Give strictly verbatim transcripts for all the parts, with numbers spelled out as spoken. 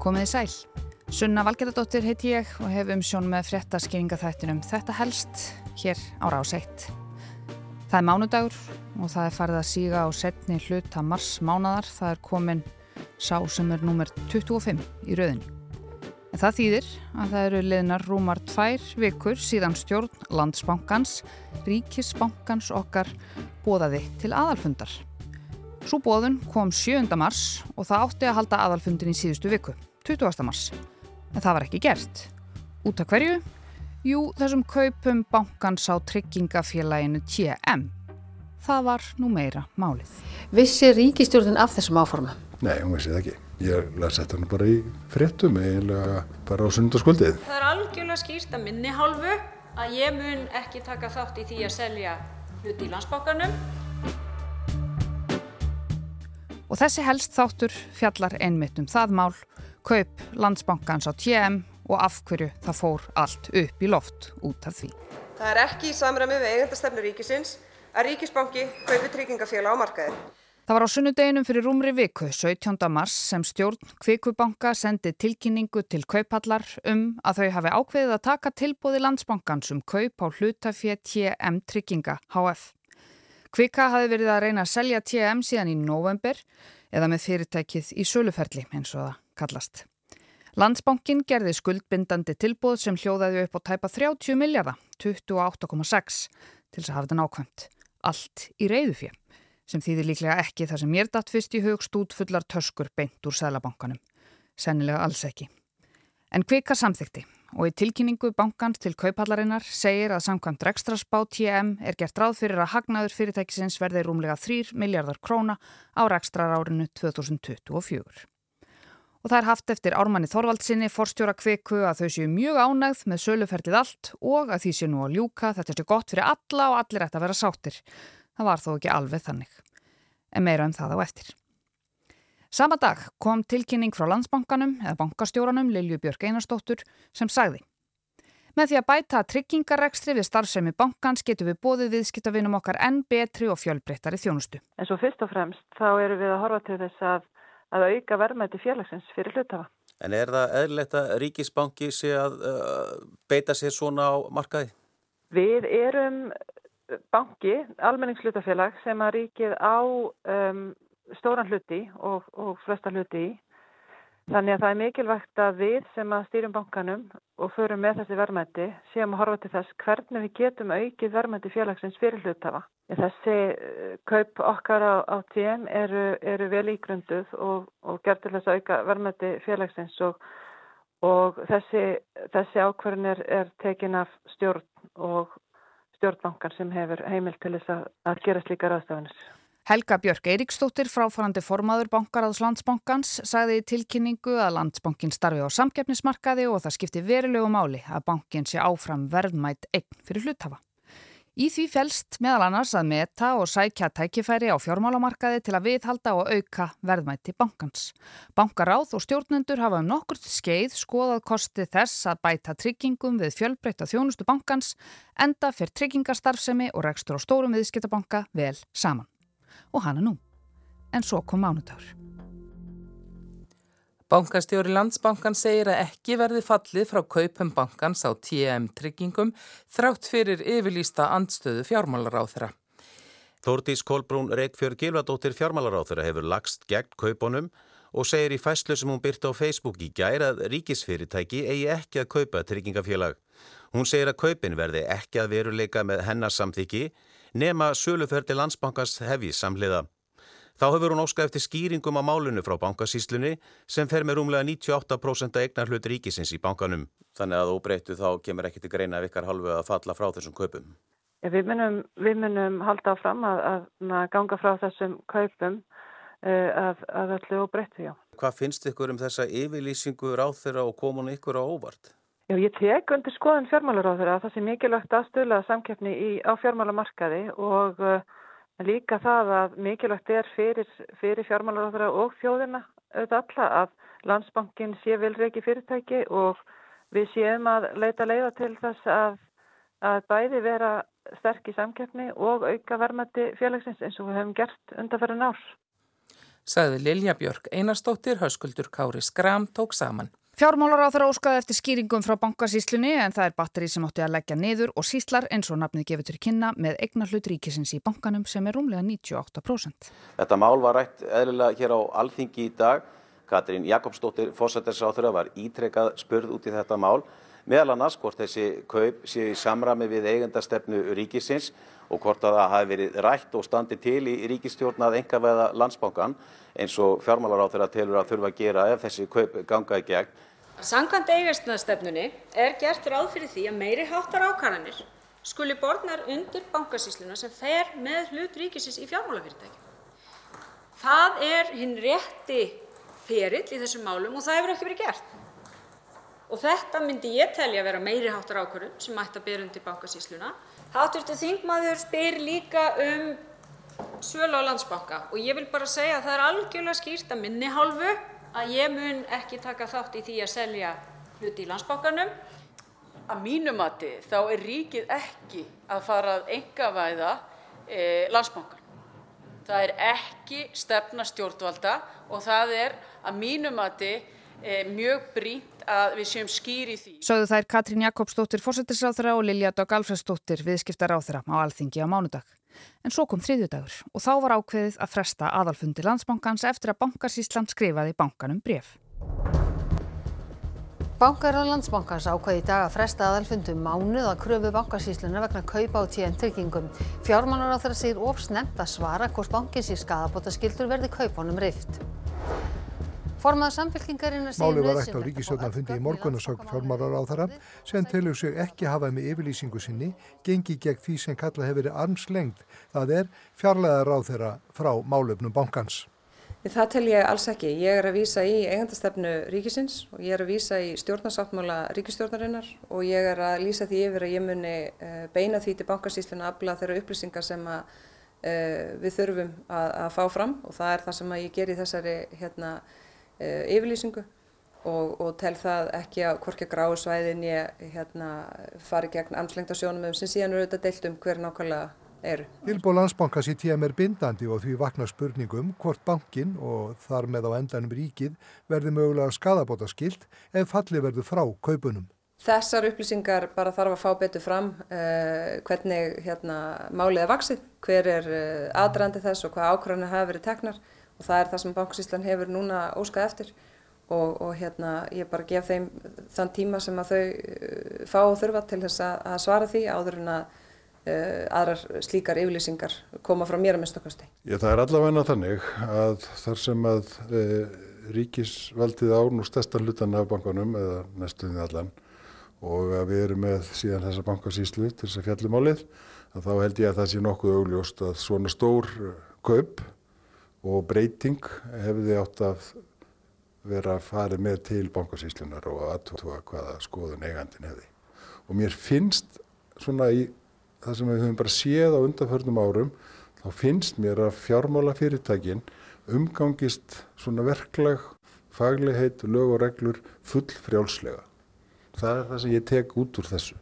Komiði sæl. Sunna Valgerðardóttir heiti ég og hef umsjón með fréttaskýringaþættinum Þetta helst hér á Rás eitt. Það er mánudagur og það er farið að síga á seinni hluta mars mánaðar. Það er komin sá sem er númer tuttugu og fimm í röðinni. En það þýðir að það eru liðnar rúmar tvær vikur síðan stjórn Landsbankans, ríkisbankans okkar, boðaði til aðalfundar. Sú boðun kom sjöunda mars og það átti að halda aðalfundin í síðustu viku, tuttugasta mars. En það var ekki gert. Út af hverju? Jú, þessum kaupum bankans á tryggingafélaginu T M. Það var nú meira málið. Vissi ríkisstjórnin af þessum áforma? Nei, hún vissi það ekki. Ég las þetta nú bara í fréttum, eiginlega bara á sunnudagskvöldið. Það er algjörlega skýrt að minni hálfu að ég mun ekki taka þátt í því að selja hluti í Landsbankanum. Og þessi helst þáttur fjallar einmitt um það mál, kaup Landsbankans á T M og af hverju það fór allt upp í loft út af því. Það er ekki í samræmi við eigendastefnu ríkisins að ríkisbanki kaupi tryggingafélag á markaði. Það var á sunnudeginum fyrir rúmri viku, sautjánda mars, sem stjórn Kvikubanka sendi tilkynningu til Kauphallar um að þau hafi ákveðið að taka tilboði Landsbankans um kaup á hlutafé T M Trygginga H F. Kvika hafi verið að reyna að selja T M síðan í nóvember eða með fyrirtækið í söluferli eins og það kallast. Landsbankinn gerði skuldbindandi tilboð sem hljóðaði upp á tæpa þrjátíu milljarða, tuttugu og átta komma sex, til þess að hafa þetta nákvæmt. Allt í reiðufé, sem þýðir líklega ekki það sem mér datt fyrst í hug stútfullar töskur beint úr Seðlabankanum. Sennilega alls ekki. En Kvika samþykti og í tilkynningu bankans til Kauphallarinnar segir að samkvæmt rekstrarspá T M er gert ráð fyrir að hagnaður fyrirtækisins verði rúmlega þrír milljarðar króna á rekstrarárinu tvö þúsund tuttugu og fjögur. Og það er haft eftir Ármanni Þorvaldsinni, forstjóra Kviku, að þau séu mjög ánægð með söluferlið allt og að því sé nú að ljúka, þetta sé gott fyrir alla og allir ætti að vera sáttir. Það var þó ekki alveg þannig. En meira um það á eftir. Sama dag kom tilkynning frá Landsbankanum eða bankastjóranum Lilju Björk Einarsdóttur sem sagði: Með því að bæta tryggingarekstri við starfsemi bankans getum við boðið viðskiptavinum okkar enn betri og fjölbreyttari þjónustu. En svo fyrst og fremst þá erum við að horfa til þess að, að auka verðmæti félagsins fyrir hluthafa. En er það eðlilegt að ríkisbanki sé að uh, beita sér svona á markaði? Við erum banki, almenningshlutafélag sem að ríkið á um, stóran hluti og, og flesta hluti í. Þannig að það er mikilvægt að við sem að stýrum bankanum og förum með þessi verðmæti séum að horfa til þess hvernig við getum aukið verðmæti félagsins fyrir hluthafa. Þessi kaup okkar á, á T M eru, eru vel ígrunduð og, og gerð til þess að auka verðmæti félagsins og, og þessi, þessi ákvörðun er, er tekin af stjórn og stjórnbankan sem hefur heimild til þess að, að gera slíkar ráðstafanir. Helga Björk Eiríksdóttir, fráfarandi formaður Bankaráðs Landsbankans, sagði í tilkynningu að Landsbankinn starfi á samkeppnismarkaði og það skipti verulegu máli að bankinn sé áfram verðmæt eign fyrir hluthafa. Í því felst meðal annars að meta og sækja tækifæri á fjármálamarkaði til að viðhalda og auka verðmæti bankans. Bankaráð og stjórnendur hafa um nokkurt skeið skoðað kosti þess að bæta tryggingum við fjölbreytta þjónustu bankans, enda fer tryggingastarfsemi og rekstur á stórum viðskiptabanka vel saman. Og hana nú. En svo kom mánudagur. Bankastjóri Landsbankan segir að ekki verði fallið frá kaupum bankans á T M tryggingum þrátt fyrir yfirlýsta andstöðu fjármálaráðherra. Þórdís Kolbrún Reykfjörð Gylfadóttir fjármálaráðherra hefur lagst gegn kaupunum og segir í færslu sem hún birti á Facebook í gær að ríkisfyrirtæki eigi ekki að kaupa tryggingafélag. Hún segir að kaupin verði ekki að veruleika með hennar samþykki nema söluferli Landsbankans hefji samhliða. Þá hefur hún óskað eftir skýringum á málinu frá bankasýslunni sem fer með rúmlega níutíu og átta prósent eignarhlut ríkisins í bankanum. Þannig að óbreyttu þá kemur ekki til greina af ykkar hálfu að falla frá þessum kaupum. Ja, við munum, við munum halda áfram að, að, að ganga frá þessum kaupum uh, að, að öllu óbreyttu, já. Hvað finnst ykkur um þessa yfirlýsingu ráðherra og kom hún ykkur á óvart? Já, ég tek undir skoðun fjármálaráðherra að það sé mikilvægt að stuðla samkeppni í, á fjármálamarkaði og uh, líka það að mikilvægt er fyrir, fyrir fjármálaráðherra og þjóðina auðvitað alla að Landsbankinn sé vel rekið fyrirtæki og við séum að leita leiða til þess að, að bæði vera sterk í samkeppni og auka verðmæti félagsins eins og við höfum gert undanfarin ár. sagði Lilja Björk Einarsdóttir, Höskuldur Kári Skram tók saman. Fjármálaráðherra óskaði eftir skýringum frá bankasýslunni en það er batteri sem átti að leggja niður og sýslar eins og nafnið gefur til kynna með eignarhlut ríkisins í bankanum sem er rúmlega níutíu og átta prósent. Þetta mál var rætt eðlilega hér á Alþingi í dag. Katrín Jakobsdóttir forsætisráðherra var ítrekað spurð út í þetta mál, meðal annars hvort þessi kaup sé í samræmi við eigendastefnu ríkisins og hvort að það hafi verið rætt og standi til í ríkisstjórn að einkavæða Landsbankann eins og fjármálaráðherra telur að þurfa að gera ef þessi kaup ganga í gegn. Samkvæmt eigendastefnunni er gert ráð fyrir því að meiri háttar ákvarðanir skuli bornar undir bankasýsluna sem fer með hlut ríkisins í fjármálafyrirtækjum. Það er hinn rétti ferill í þessum málum og það hefur ekki verið gert. Og þetta myndi ég telja vera meiri háttar ákvörðun sem ætti að bera undir bankasýsluna. Háttvirtur þingmaður spyr líka um sölu á Landsbanka og ég vil bara segja að það er algjörlega skýrt að minni hálfu að ég mun ekki taka þátt í því að selja hluti í Landsbankanum. Að mínu mati þá er ríkið ekki að fara að einkavæða e, Landsbankann. Það er ekki stefna stjórnvalda og það er að mínu mati e, mjög brýnt að við séum skýr í því. Sögðu þær Katrín Jakobsdóttir forsætisráðherra og Lilja Dögg Alfreðsdóttir viðskiptaráðherra á Alþingi á mánudag. En svo kom þriðjudagur og þá var ákveðið að fresta aðalfundi Landsbankans eftir að Bankasýslan skrifaði bankanum bréf. Bankaráð Landsbankans ákvað í dag að fresta aðalfundum mánuð að kröfu Bankasýslunnar vegna kaupa á T M tryggingum. Fjármálaráðherra segir of snemmt að svara hvort bankinn sé skaðabótaskyldur verði kaupunum rift. Formaður Samfylkingarinnar segir Málið var rætt á ríkisstjórnarfundi í morgun og sögn fjármálaráðherra sem telur sig ekki hafa með yfirlýsingu sinni gengi gegn því sem kallað hefur verið armslengd, það er fjarlægða ráðherra frá málefnum bankans. Það tel ég alls ekki. Ég er að vísa í eigendastefnu ríkisins og ég er að vísa í stjórnarsáttmála ríkisstjórnarinnar og ég er að lýsa því yfir að ég muni beina því til Bankasýslunnar að afla þeirra upplýsingar sem að við þurfum að, að fá fram og það er það sem að ég ger í þessari hérna, yfirlýsingu og, og tel það ekki að hvorki að gráu svæðin ég hérna, fari gegn armslengdarsjónarmiðum sem síðan eru auðvitað deilt um hver nákvæmlega eru. Tilboð Landsbankans í T M er bindandi og því vaknar spurningum hvort bankinn og þar með á endanum ríkið verði mögulega skaðabótaskylt ef fallið verður frá kaupunum. Þessar upplýsingar bara þarf að fá betur fram uh, hvernig hérna, málið er vaxið, hver er uh, aðdragandi þess og hvað ákvarðanir hafa verið teknar og það er það sem Bankasýslan hefur núna óskað eftir og, og hérna, ég bara gef þeim þann tíma sem að þau uh, fá og þurfa til þess að, að svara því áður en að uh, aðrar slíkar yfirlýsingar koma frá mér að minnsta kosti. Já, það er allavega þannig að þar sem að uh, ríkisvaldið á nú stærsta hlutann af bankanum eða næstum því allan og að við erum með síðan þessa bankasýslu til þess að fjalla málið, að þá held ég að það sé nokkuð augljóst að svona stór kaup og breyting hefði átt að vera að fara með til bankasýslunar og athuga hvaða skoðun eigandinn hefði. Og mér finnst svona í það sem við höfum bara séð á undanförnum árum, þá finnst mér að fjármálafyrirtækin umgangist svona verklag, faglegheit, lög og reglur full frjálslega. Það er það sem ég tek út úr þessu.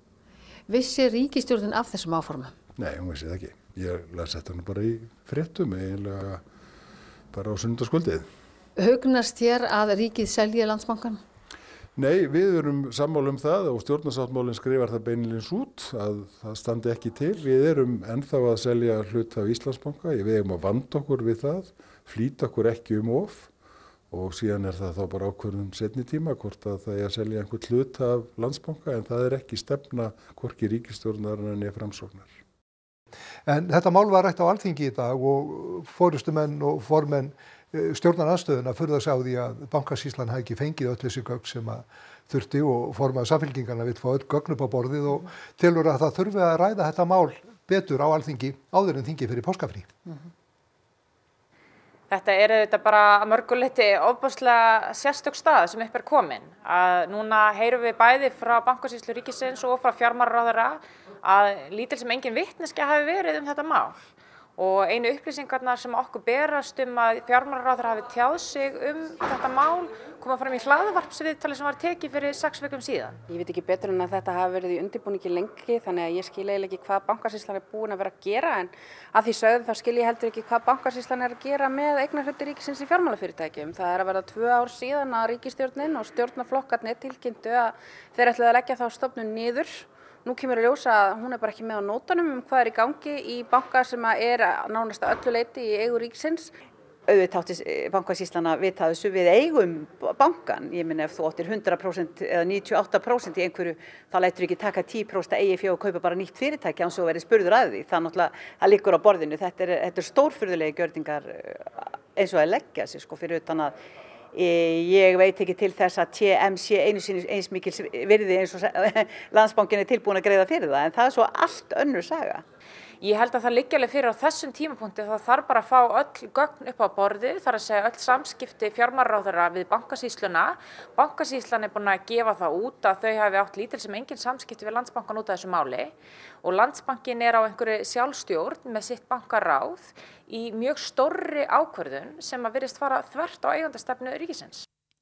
Vissi ríkisstjórnin af þessum áformum? Nei, hún vissi það ekki. Ég las þetta nú bara í fréttum, eiginlega bara á sunnudagskvöldið. Hugnast þér að ríkið selji Landsbankann? Nei, við erum sammála um það og stjórnarsáttmálinn skrifar það beinilins út að það standi ekki til. Við erum ennþá að selja hlut af Íslandsbanka, við eigum að vanda okkur við það, flýta okkur ekki um of. Og síðan er það þá bara ákvörðun seinni tíma hvort að það er að selja einhvern hlut af Landsbanka en það er ekki stefna hvorki ríkisstjórnarinnar né framsóknar. En þetta mál var rætt á Alþingi í dag og forystumenn og formenn stjórnarandstöðuna furða sig á því að Bankasýslan hafi ekki fengið öll þessi gögn sem að þurfti og formaður Samfylkinganna vill fá öll gögn upp á borðið og telur að það þurfi að ræða þetta mál betur á Alþingi áður en þingi fyrir páskafrí. Mm-hmm. Þetta er auðvitað bara að mörgu leyti ofboðslega sérstök stað sem upp er komin. Að núna heyrum við bæði frá Bankasýslu ríkisins og frá fjármálaráðherra að lítil sem engin vitneskja hafi verið um þetta mál. Og einu upplýsingarnar sem okkur berast um að fjármálaráðherra hafi tjáð sig um þetta mál koma fram í hlaðvarpsviðtali sem var tekið fyrir sex vikum síðan. Ég veit ekki betur en að þetta hafi verið í undirbúningi lengi, þannig að ég skil eiginlega ekki hvað Bankasýslan er búin að vera að gera, en að því sögðu þá skil ég heldur ekki hvað Bankasýslan er að gera með eignarhluti ríkisins í fjármálafyrirtækjum. Það er að verða tvö ár síðan að ríkisstjórnin og stjórnarflokkarnir tilkynntu að þeir ætluðu að leggja þá stofnun niður. Nú kemur að ljósa að hún er bara ekki með á nótunum um hvað er í gangi í banka sem er nánast að öllu leyti í eigu ríkisins. Auðvitað átti Bankasýslan að vita þessu, við eigum bankan. Ég minna ef þú áttir hundrað prósent eða níutíu og átta prósent í einhverju, þá lætur ekki taka tíu prósent eigið fé og kaupa bara nýtt fyrirtæki án svo verið spurður að því. Það náttúrulega, það liggur á borðinu. Þetta er, þetta er stórfurðulegi gjörningar eins og að leggja sig sko fyrir utan að ég veit ekki til þess að T M sé einu sinni eins mikil virði eins og Landsbankinn er tilbúin að greiða fyrir það, en það er svo allt önnur saga. Ég held að það liggi alveg fyrir á þessum tímapunkti, það þarf bara að fá öll gögn upp á borðið, þar að segja öll samskipti fjármálaráðherra við Bankasýsluna. Bankasýslan er búin að gefa það út að þau hafi átt lítil sem engin samskipti við Landsbankann út af þessu máli og Landsbankinn er á einhverju sjálfstjórn með sitt bankaráð í mjög stórri ákvörðun sem að virðist fara þvert á eigendastefnu ríkisins.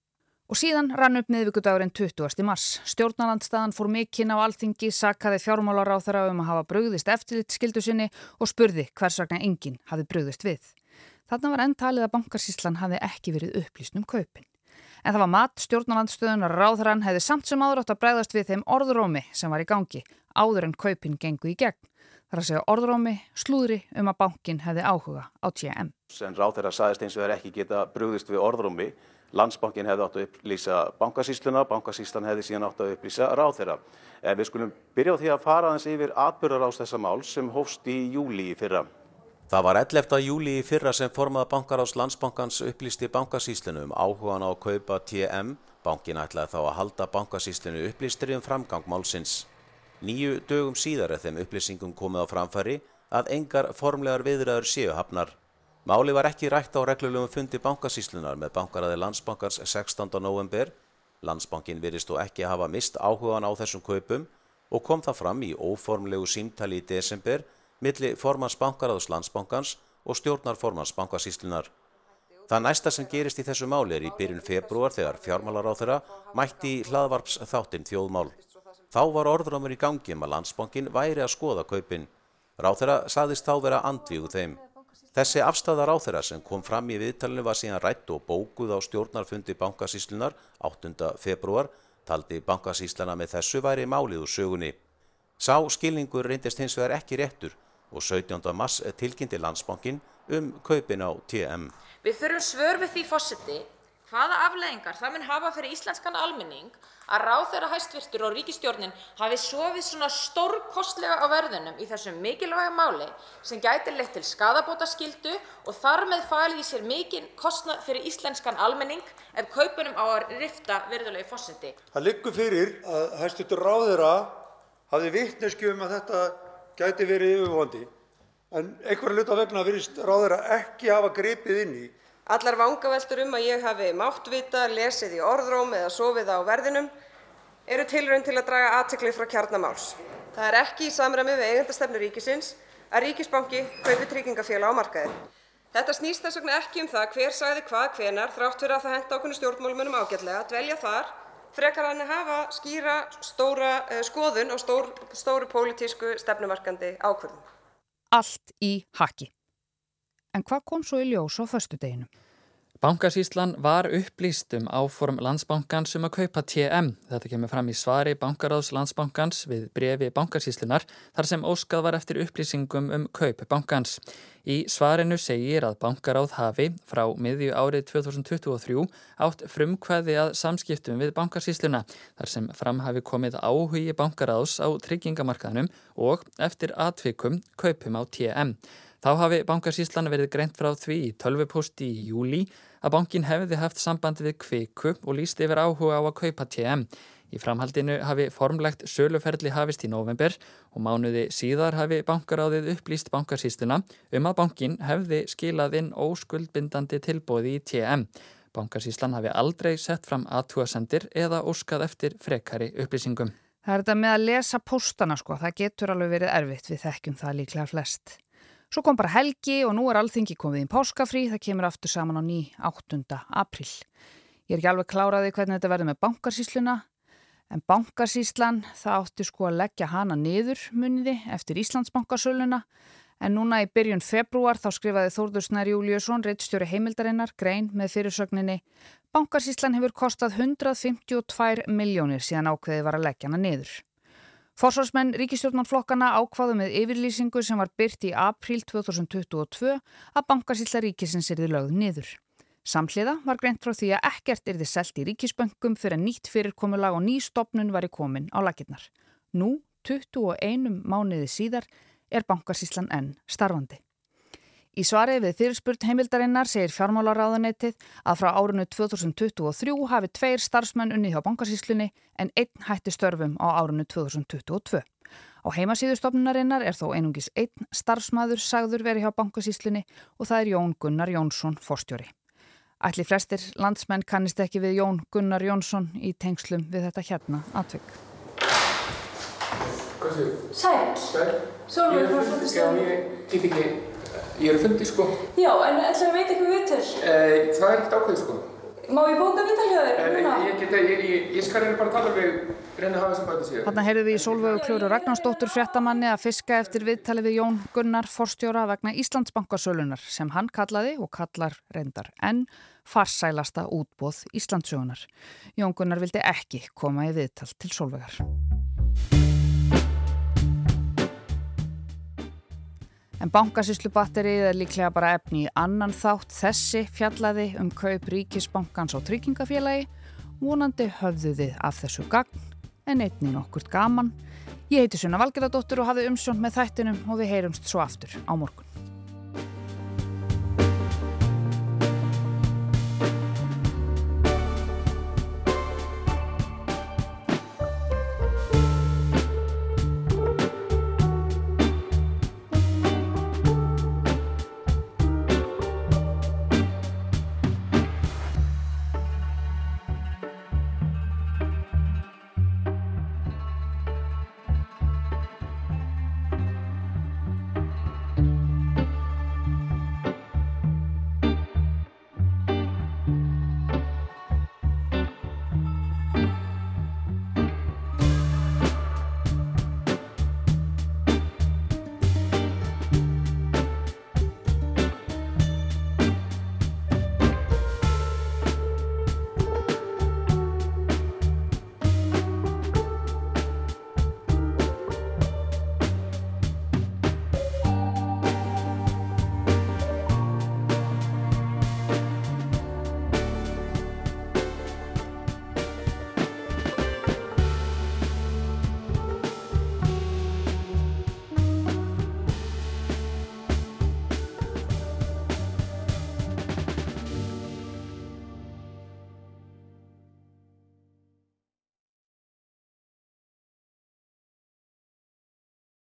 Og síðan rann upp miðvikudagurinn tuttugasta mars. Stjórnarandstaðan fór mikinn á Alþingi, sakaði fjármálaráðherra um að hafa brugðist eftirlitsskyldu sinni og spurði hvers vegna enginn hafi brugðist við. Þarna var enn talið að Bankasýslan hafi ekki verið upplýst um kaupin. En það var mat stjórnarandstöðunar að ráðherrann hefði samt sem áður átt að bregðast við þeim orðrómi sem var í gangi, áður en kaupin gengu í gegn. Það er að segja orðrómi, slúðri um að bankinn hefði áhuga á T M. En ráðherra sagðist eins og þeir ekki geta brugðist við orðrómi. Landsbankinn hefði átt að upplýsa Bankasýsluna, Bankasýslan hefði síðan átt að upplýsa ráðherra. En við skulum byrja á því að fara aðeins yfir atburðarás þessa máls sem hófst í júlí í fyrra. Það var ellefta júlí í fyrra sem formaður bankaráðs Landsbankans upplýsti Bankasýslunu um áhugan á að kaupa T M. Bankinn ætlaði þá að halda Bankasýslunu upplýstri um framgang málsins. Níu dögum síðar er þeim upplýsingum komið á framfæri að engar formlegar viðræður séu hafnar. Máli var ekki rætt á reglulegum fundi Bankasýslunar með bankaráði Landsbankans sextánda nóvember. Landsbankinn virðist þó ekki hafa mist áhugan á þessum kaupum og kom það fram í óformlegu símtali í desember milli formanns bankaráðs Landsbankans og stjórnarformanns Bankasýslunar. Það næsta sem gerist í þessu máli er í byrjun febrúar þegar fjármálaráðherra mætti í hlaðvarpsþáttinn Þjóðmál. Þá var orðrómur í gangi um að Landsbankinn væri að skoða kaupin. Ráðherra sagðist þá vera andvígur þeim. Þessi afstaða ráðherra sem kom fram í viðtalinu var síðan rædd og bókuð á stjórnarfundi Bankasýslunar áttunda febrúar, taldi Bankasýslana með þessu væri málið úr sögunni. Sá skilningur reyndist hins vegar ekki réttur og sautjánda mars tilkynnti Landsbankinn um kaupin á T M. Við þurfum svör við því forseti hvaða afleiðingar það mun hafa fyrir íslenskan almenning að ráðherra hæstvirtur og ríkisstjórnin hafi sofið svona stórkostlega á verðinum í þessum mikilvæga máli sem gæti leitt til skaðabótaskyldu og þar með falið í sér mikinn kostnað fyrir íslenskan almenning ef kaupunum á að rifta virðulegi forseti. Það liggur fyrir að hæstvirtur ráðherra hafði vitneskju um að þetta gæti verið yfirvofandi en einhverja hluta vegna virðist ráðherra ekki hafa gripið inn í. Allar vangaveltur um að ég hafi mátt vita, lesið í orðróm eða sofið á verðinum eru tilraun til að draga athygli frá kjarna máls. Það er ekki í samræmi við eigendastefnu ríkisins að ríkisbanki kaupi tryggingafélag á markaði. Þetta snýst þess vegna ekki um það hver sagði hvað hvenær þrátt fyrir að það henta ákveðnum stjórnmálamönnum ágætlega að dvelja þar frekar en að hafa skýra stóra uh, skoðun og stór, stóru pólitísku stefnumarkandi ákvörðun. Allt í haki. En hvað kom svo í ljós á föstudeginum? Bankasýslan var upplýst um áform Landsbankans um að kaupa T M. Þetta kemur fram í svari bankaráðs Landsbankans við bréfi Bankasýslunar þar sem óskað var eftir upplýsingum um kaup bankans. Í svarinu segir að bankaráð hafi frá miðju árið tvö þúsund tuttugu og þrjú átt frumkvæði að samskiptum við Bankasýsluna þar sem fram hafi komið áhugi bankaráðs á tryggingamarkaðnum og eftir atvikum kaupum á T M. Þá hafi Bankasýslan verið greint frá því í tölvupósti í júlí að bankinn hefði haft samband við Kviku og lýst yfir áhuga á að kaupa T M. Í framhaldinu hafi formlegt söluferli hafist í nóvember og mánuði síðar hafi bankaráðið upplýst Bankasýsluna um að bankinn hefði skilað inn óskuldbindandi tilboði í T M. Bankasýslan hafi aldrei sett fram athugasemdir eða óskað eftir frekari upplýsingum. Það er þetta með að lesa póstana sko, það getur alveg verið erfitt, við þekkjum það líklega flest. Svo kom bara helgi og nú er Alþingi komið í páskafrí, það kemur aftur saman á ný áttunda apríl. Ég er ekki alveg kláraði hvernig þetta verður með Bankasýsluna, en Bankasýslan það átti sko að leggja hana niður muniði eftir Íslandsbankasöluna, en núna í byrjun febrúar þá skrifaði Þórður Snær Júlíusson, ritstjóri Heimildarinnar, grein með fyrirsögninni Bankasýslan hefur kostað hundrað fimmtíu og tvær milljónir síðan ákveðið var að leggja hana niður. Forsvarsmenn ríkisstjórnarflokkana ákváðu með yfirlýsingu sem var birt í apríl tvö þúsund tuttugu og tvö að Bankasýsla ríkisins yrði lögð niður. Samhliða var greint frá því að ekkert yrði selt í ríkisbönkum fyrir að nýtt fyrirkomulag og ný stofnun væri komin á laggirnar. Nú, tuttugu og einum mánuði síðar, er Bankasýslan enn starfandi. Í svari við fyrirspurn Heimildarinnar segir fjármálaráðuneytið að frá árinu tvö þúsund tuttugu og þrjú hafi tveir starfsmenn unnið hjá Bankasýslunni en einn hætti störfum á árinu tvö þúsund tuttugu og tvö. Á heimasíðu stofnunarinnar er þó einungis einn starfsmaður sagður verið hjá Bankasýslunni og það er Jón Gunnar Jónsson, forstjóri. Ætli flestir landsmenn kannist ekki við Jón Gunnar Jónsson í tengslum við þetta hérna atvik. Sæll. Sæll. Sólveig frá Fréttastofu. Já, ég týp ekki, ég er að fundi sko. Já, en ætlaðu að veita eitthvað viðtöl? Eh, það er ekkert ákveðið sko. Má ég bóka viðtöl hjá þér? En ég geta, ég, ég, ég skal reyna bara að tala við, reyna að hafa þessum bæti síðan. Þarna heyrðum við í Sólveigu Klöru Ragnarsdóttur fréttamanni að fiska eftir viðtali við Jón Gunnar forstjóra vegna Íslandsbankasölunnar sem hann kallaði og kallar reyndar enn farsælasta útboð Íslandssögunar. Jón Gunnar vildi ekki koma í viðtal til Sólveigar. En Bankasýslubatterið er líklega bara efni í annan þátt. Þessi fjallaði um kaup ríkisbankans á tryggingafélagi. Vonandi höfðu þið af þessu gagn, en einnig nokkurt gaman. Ég heiti Sunna Valgerðardóttir og hafði umsjón með þættinum og við heyrumst svo aftur á morgun.